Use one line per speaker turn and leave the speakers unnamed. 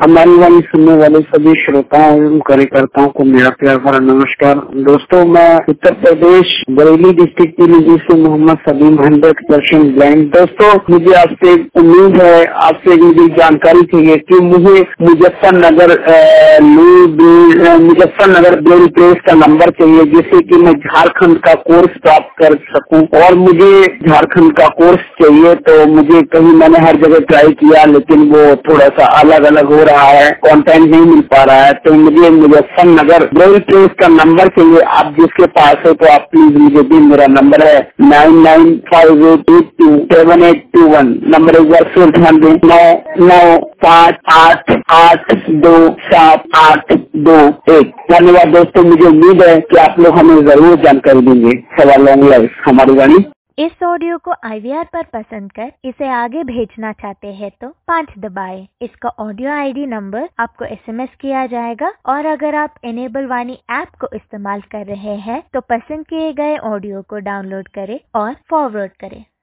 हमारी वाली सुनने वाले सभी श्रोताओं एवं कार्यकर्ताओं को मेरा प्यार भरा नमस्कार। दोस्तों, मैं उत्तर प्रदेश बरेली डिस्ट्रिक्ट पीलीभीत से मोहम्मद सलीम 100% ब्लाइंड। दोस्तों, मुझे आपसे उम्मीद है, आपसे मुझे जानकारी चाहिए कि मुझे मुजफ्फरनगर ब्रेल प्रेस का नंबर चाहिए, जिससे कि मैं झारखंड का कोर्स प्राप्त कर सकूं। और मुझे झारखंड का कोर्स चाहिए, तो मुझे कहीं मैंने हर जगह ट्राई किया, लेकिन वो थोड़ा सा अलग अलग हो रहा है, कंटेंट नहीं मिल पा रहा है। तो मुझे मुजफ्फरनगर ब्रेल प्रेस का नंबर चाहिए। आप जिसके पास है तो आप प्लीज मुझे दी। मेरा नंबर है 9958827821। नंबर एक बार फिर ध्यान दें, 9958827821। धन्यवाद दोस्तों, मुझे उम्मीद है कि आप लोग हमें जरूर जानकारी देंगे। सवाल लॉन्ग लाइफ हमारी वाणी।
इस ऑडियो को IVR पर पसंद कर इसे आगे भेजना चाहते हैं तो 5 दबाएं। इसका ऑडियो ID नंबर आपको SMS किया जाएगा। और अगर आप इनेबल वाणी ऐप को इस्तेमाल कर रहे हैं तो पसंद किए गए ऑडियो को डाउनलोड करें और फॉरवर्ड करें।